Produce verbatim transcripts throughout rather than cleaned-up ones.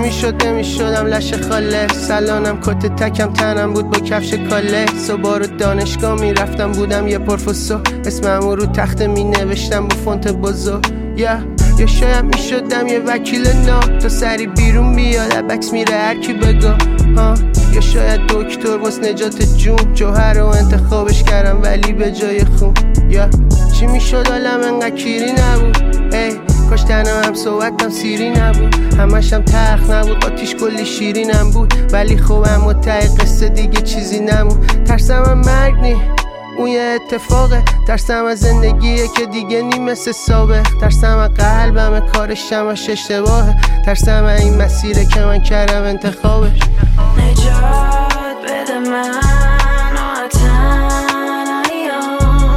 میشد نمیشدم لش خاله، سلانم کت تکم تنم بود با کفش کاله. صبح رو دانشگاه میرفتم بودم یه پروفسور، اسممو رو تخته می نوشتم با فونت بزرگ. یا یا شاید میشدم یه وکیل ناب تا سری بیرون بیاد عبکس میره هر کی بگا ها. یا شاید دکتر واس نجات جون، جوهر رو انتخابش کردم ولی به جای خون. یا چی میشد عالم انقدر کیری نبود، ای کاش تنها هم صحبتم سیری نبود. همشم تخت نبود آتیش کلی شیرینم بود، ولی خب اما ته قصه دیگه چیزی نمون. ترسم هم مرگ نی اون یه اتفاقه، ترسم از زندگیه که دیگه نی مثل سابق. ترسم از قلبم کارش همش اشتباهه، ترسم از این مسیره که من کردم انتخابش. نجات بده من و تنهاییام،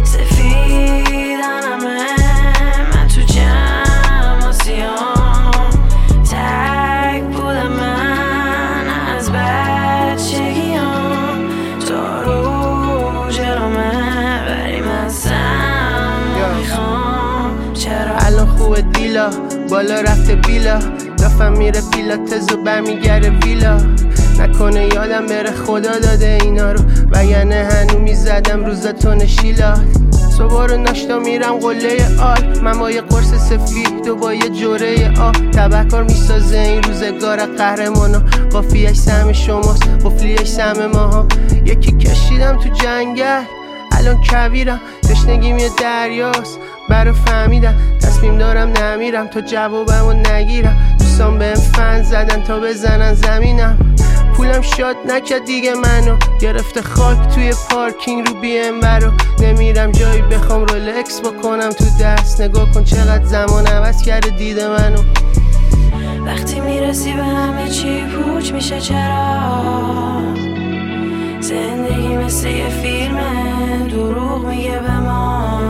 سفیدنمه من تو جمع آسیام. تک بودم من از بچگیام، تا رو جرامه ولی من سم میخوام. چرا الان خوبه دیلا بالا رفته بیلا، دافم میره پیلاتز و برمیگره ویلا. نکنه یادم بره خدا داده اینا رو، وگرنه هنو میزدم روزاتون شیلات. صبح رو ناشتا میرم قله آل، من با یه قرص سفید و با یه جوره آ. تبهکار میسازه این روزگار قهرمانا، قافیه‌اش سهم شماست قفلیه‌اش سهم ماها. یکی کشیدم تو جنگل الان کویرم، تشنگیم یه دریاست برا فهمیدم. تصمیم دارم نمیرم تا جوابمو نگیرم، دوستان بهم فن زدن تا بزنن زمینم. پولم شاد نکرد دیگه منو، گرفته خاک توی پارکینگ رو بی ام برو. نمیرم جایی بخوام رولکس بکنم تو دست، نگاه کن چقدر زمان عوض کرده دید منو. وقتی میرسی به همه چی پوچ میشه، چرا زندگی مثل یه فیلمه دروغ میگه به ما.